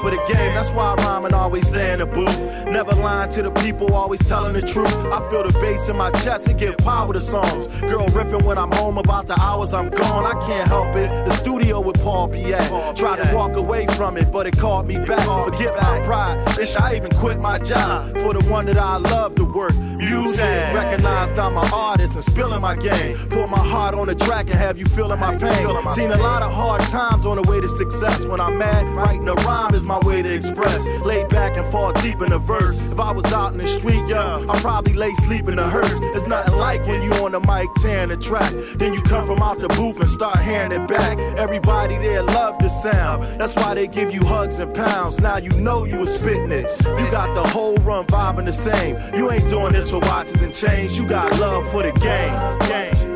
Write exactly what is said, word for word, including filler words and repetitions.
for the game. That's why I rhyme and always stay in the booth. Never lying to the people, always telling the truth. I feel the bass in my chest and give power to songs. Girl riffing when I'm home about the hours I'm gone. I can't help it. The studio with Paul be at. Tried to walk away from it, but it called me back. Forget my pride. Bitch, I even quit my job for the one that I love to work. Music, recognized I'm an artist and spilling my game. Put my heart on the track and have you feeling my pain. Seen a lot of hard times on the way to success. When I'm mad, writing a rhyme is my way to express. Lay back and fall deep in the verse. If I was out in the street, yeah, I'd probably lay sleep in the hearse. It's nothing like when you on the mic tearing the track. Then you come from out the booth and start hearing it back. Everybody there love the sound. That's why they give you hugs and pounds. Now you know you was spitting it. You got the whole run vibing the same. You ain't doing this for watches and chains. You got love for the game. game.